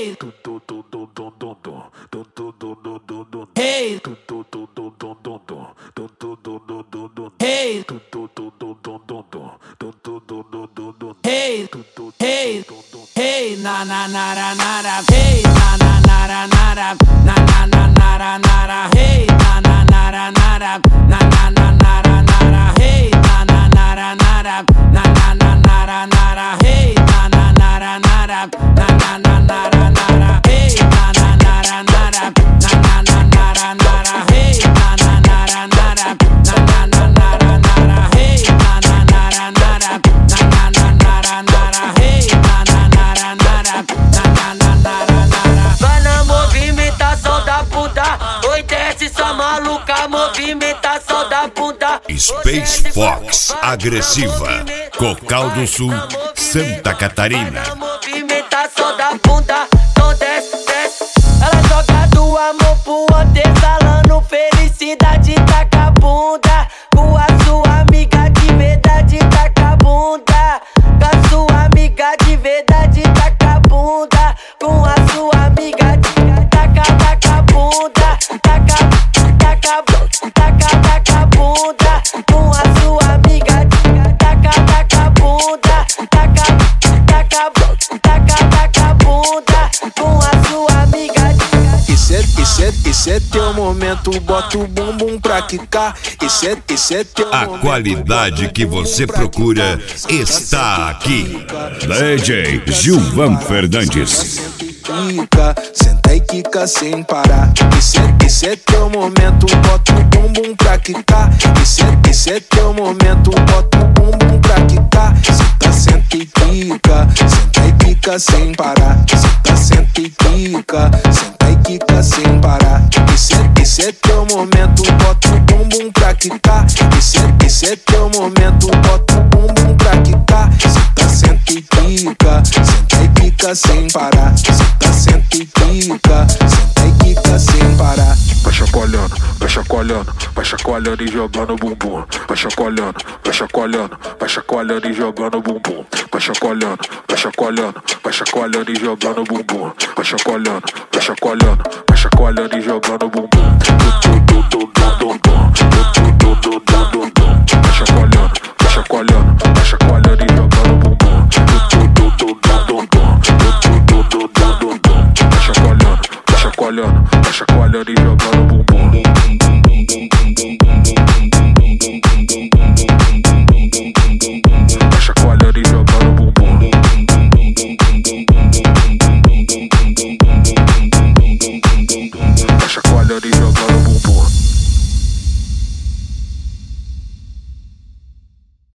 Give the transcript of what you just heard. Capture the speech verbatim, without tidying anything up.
Hey, hey, hey, hey, hey, hey, na na na na na, hey, na na na na na, na na na na na, hey, na na na na na, na na na na na, hey, na na na na na, na na na na na, hey, na na na na na, na na na na na, hey, na na na na na, na na na na na, hey, na na na na na, na na na na na, hey, na na na na na, na na na na, hey, na na na na na, na na na na. Vai na movimentação da bunda, oi desce sua maluca, movimentação da bunda. Space Fox agressiva, Cocal do Sul, Santa Catarina. Movimentação da bunda, então desce, desce. Ela joga do amor pro outro, exalando felicidade, taca a bunda. Com a sua amiga de verdade, taca a bunda. Com a sua amiga de verdade, taca a bunda. Com a sua amiga de taca, taca a bunda. Taca, taca, taca, taca a bunda. Com a sua amiga de taca, taca a bunda. Taca, taca, taca, taca a bunda. Com a sua amiga de Esse é, esse é, esse é teu momento, bota o bumbum pra quicar. Esse é, esse é teu A momento, qualidade que você procura está aqui. D J Gilvan Fernandes. Quica, senta e quica sem parar. Esse é, esse é teu momento, bota o bumbum pra quicar. Esse é, esse é teu momento, bota o bumbum pra quicar. Senta, senta e quica, senta e quica sem parar. Senta, senta e quica, senta e quica sem parar. Esse é, esse é teu momento, bota o bumbum pra quicar. Esse é, esse é teu momento, bota o bumbum pra quicar. Senta, senta e quica, senta e quica sem parar. Senta, senta e quica, senta e quica sem parar. Vai chacoalhando, vai chacoalhando, vai chacoalhando e jogando bumbum. Vai chacoalhando, vai chacoalhando, vai chacoalhando e jogando bumbum. Vai chacoalhando, vai chacoalhando, vai chacoalhando e jogando bumbum. Vai chacoalhando, vai chacoalhando, vai chacoalhando e jogando bumbum. Vai chacoalhando, vai chacoalhando, vai chacoalhando e jogando bumbum. Vai chacoalhando, vai chacoalhando, vai chacoalhando.